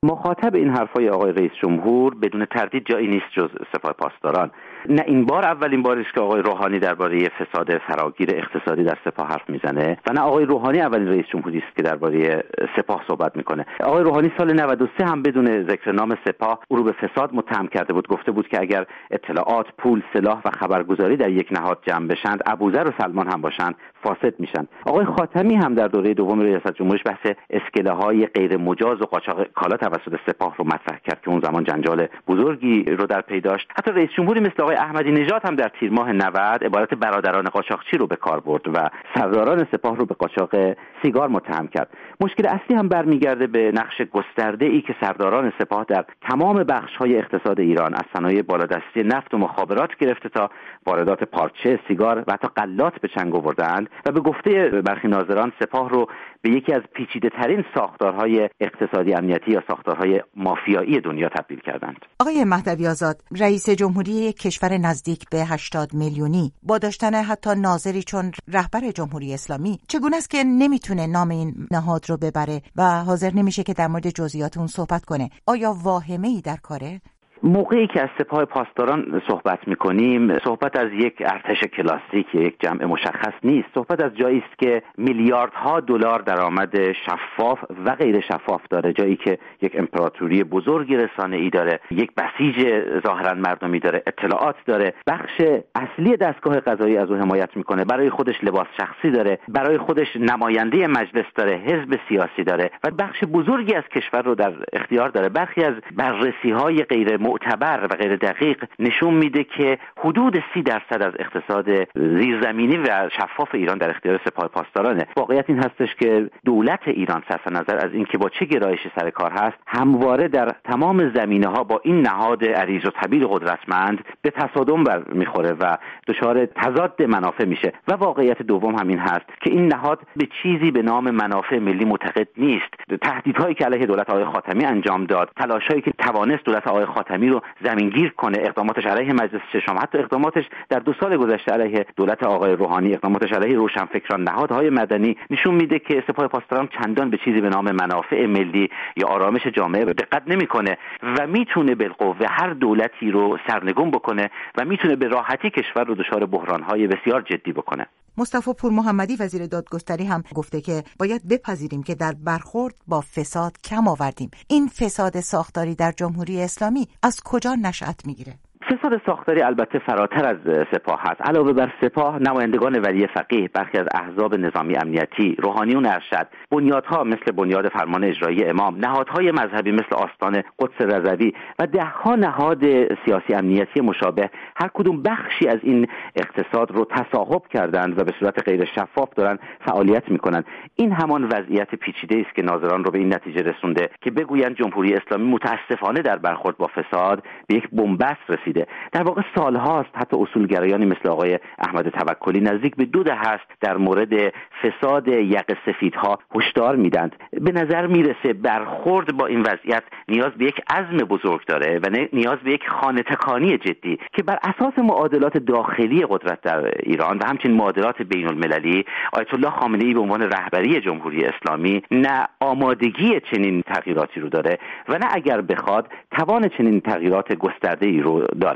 مخاطب این حرفای آقای رئیس جمهور بدون تردید جایی نیست جز سپاه پاسداران. نه این بار اولین باری است که آقای روحانی درباره فساد فراگیر اقتصادی در سپاه حرف میزنه و نه آقای روحانی اولین رئیس جمهوری است که درباره سپاه صحبت میکنه. آقای روحانی سال 93 هم بدون ذکر نام سپاه او رو به فساد متهم کرده بود. گفته بود که اگر اطلاعات، پول، سلاح و خبرگزاری در یک نهاد جمع بشند، ابوذر و سلمان هم باشند، فاسد میشن. آقای خاتمی هم در دوره دوم ریاست جمهوریش بحث اسکله‌های غیر مجاز و قاچاق کالا توسط سپاه رو مطرح کرد که اون زمان جنجال بزرگی رو در پی داشت. حتی رئیس جمهوری مثل آقای احمدی نژاد هم در تیر ماه 90 عبارت برادران قاچاقچی رو به کار برد و سرداران سپاه رو به قاچاق سیگار متهم کرد. مشکل اصلی هم برمیگرده به نقش گسترده‌ای که سرداران سپاه در تمام بخش‌های اقتصاد ایران، از صنایع بالادستی نفت و مخابرات گرفته تا واردات پارچه، سیگار و حتی غلات به چنگ آوردند و به گفته برخی ناظران سپاه رو به یکی از پیچیده‌ترین ساختارهای اقتصادی امنیتی یا ساختارهای مافیایی دنیا تبدیل کردند. آقای مهدوی آزاد، رئیس جمهوری کشور نزدیک به 80 میلیونی با داشتن حتی ناظری چون رهبر جمهوری اسلامی، چگونه است که نمیتونه نام این نهاد رو ببره و حاضر نمیشه که در مورد جزئیات اون صحبت کنه؟ آیا واهمه‌ای در کاره؟ موقعی که از سپاه پاسداران صحبت می‌کنیم، صحبت از یک ارتش کلاسیک، یک جمع مشخص نیست. صحبت از جایی است که میلیاردها دلار درآمد شفاف و غیر شفاف داره، جایی که یک امپراتوری بزرگی رسانه‌ای داره، یک بسیج ظاهراً مردمی داره، اطلاعات داره، بخش اصلی دستگاه قضایی از او حمایت می‌کنه، برای خودش لباس شخصی داره، برای خودش نماینده مجلس داره، حزب سیاسی داره و بخش بزرگی از کشور رو در اختیار داره. برخی از بررسی‌های غیر معتبر و غیر دقیق نشون میده که حدود 30% از اقتصاد زیرزمینی و شفاف ایران در اختیار سپاه پاسدارانه. واقعیت این هستش که دولت ایران صرف نظر از اینکه با چه گرایشی سر کار هست، همواره در تمام زمینه‌ها با این نهاد عریض و طویل قدرتمند به تصادم برمیخوره و دچار تضاد منافع میشه. و واقعیت دوم همین هست که این نهاد به چیزی به نام منافع ملی معتقد نیست. تهدیدهایی که علیه دولت آقای خاتمی انجام داد، تلاشایی که توانست دولت آقای خاتمی رو زمینگیر کنه، اقداماتش علیه مجلس ششم، حتی اقداماتش در 2 سال گذشته علیه دولت آقای روحانی، اقداماتش علیه روشنفکران، نهادهای مدنی، نشون میده که سپاه پاسداران چندان به چیزی به نام منافع ملی یا آرامش جامعه دقت نمیکنه و میتونه بالقوه هر دولتی رو سرنگون بکنه و میتونه به راحتی کشور رو دچار بحران‌های بسیار جدی بکنه. مصطفی پور محمدی وزیر دادگستری هم گفته که باید بپذیریم که در برخورد با فساد کم آوردیم. این فساد ساختاری در جمهوری اسلامی از کجا نشأت میگیره؟ فساد ساختاری البته فراتر از سپاه هست. علاوه بر سپاه، نمایندگان ولی فقیه، برخی از احزاب نظامی امنیتی، روحانیون ارشد، بنیادها مثل بنیاد فرمان اجرایی امام، نهادهای مذهبی مثل آستان قدس رضوی و دهها نهاد سیاسی امنیتی مشابه، هر کدوم بخشی از این اقتصاد رو تصاحب کردند و به صورت غیر شفاف دارن فعالیت میکنند. این همان وضعیت پیچیده است که ناظران رو به این نتیجه رسونده که بگویند جمهوری اسلامی متاسفانه در برخورد با فساد به یک بنبست رسید. در واقع سالهاست حتی اصولگرایانی مثل آقای احمد توکلی نزدیک به 2 دهه است در مورد فساد یقه سفیدها هشدار میدند. به نظر میرسه برخورد با این وضعیت نیاز به یک عزم بزرگ داره و نیاز به یک خانه تکانی جدی که بر اساس معادلات داخلی قدرت در ایران و همچنین معادلات بین المللی، آیت الله خامنه‌ای به عنوان رهبری جمهوری اسلامی نه آمادگی چنین تغییراتی رو داره و نه اگر بخواد توان چنین تغییرات گسترده‌ای رو داره.